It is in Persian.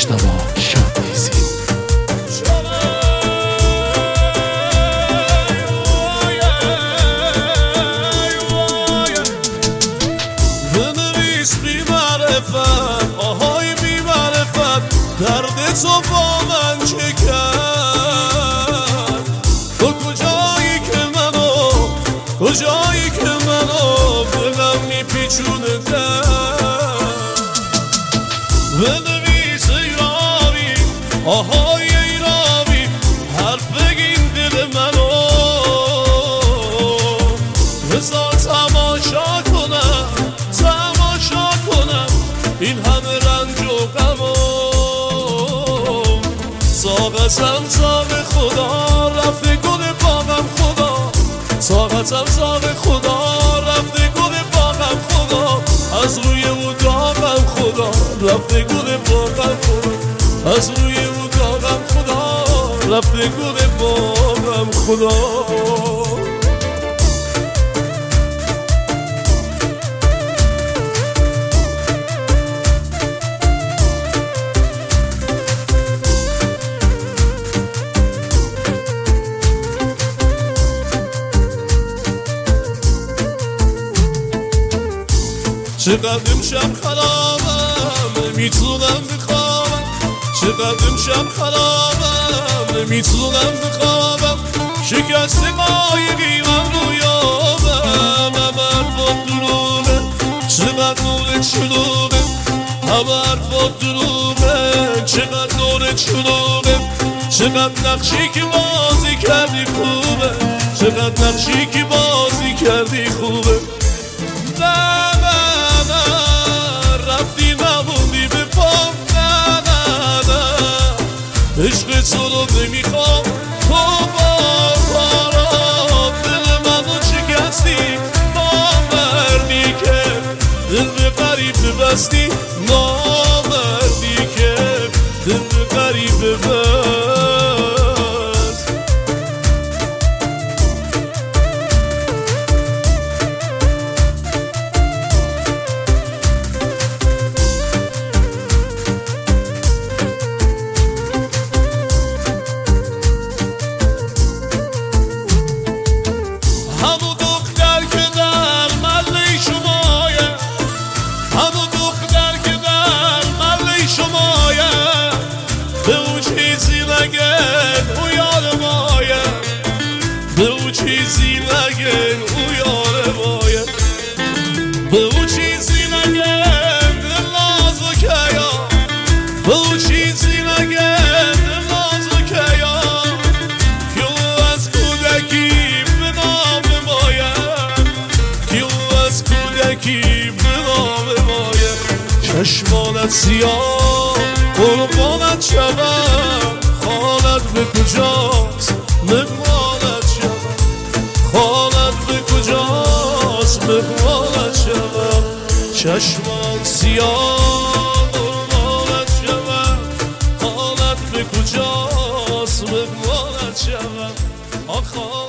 مجتبی شبیزی. بنویس بی معرفت، آهای بی معرفت، درد تو با من چه کرد؟ تو کجایی که منو دلم میپیچونه کرد؟ بنویس ای راوی، آهای ای راوی، حرف بگین دل منو، بذار تماشا کنم این همه رنج و غمو. ساغتم زاغ خدا رفته گل باغم خدا، ساغتم زاغ خدا رفته گل باغم خدا، از روی او داغم خدا رفته گل باغم خدا، از روی او داغم خدا رفته گل باغم خدا. چقدر امشب خرابم نمیتونم بخوابم، چقدر امشب خرابم نمیتونم بخوابم، شکست قایقی من رویابم، همه حرفات دروغه، چقدر نور چلوغه، همه حرفات دروغه، چقدر نور چلوغه، چقدر نقشی که بازی کردی خوبه، چقدر نقشی که بازی کردی خوبه. رفتی نموندی به پام، نه عشق تو رو نمیخوام، تو بارم دل منو شکستی، نامردی که دل به غریب ببستی، نامردی که دل به غریب ببست. به او چیزی نگن او یار مایه، به او چیزی نگن دل نازکه یا، به او چیزی نگن دل نازکه یا، که او از کودکی به نام ماید، که او از کودکی به نام ماید. چشمانت سیاه قربانت شوم، خانت به کجاست مهمانت شوم، خانت به کجاست مهمانت شوم، چشمات سیاه قربانت شوم، خانت به کجاست مهمانت شوم.